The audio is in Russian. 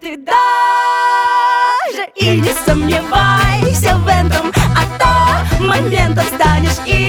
ты даже и не сомневайся в этом, а то моментом станешь и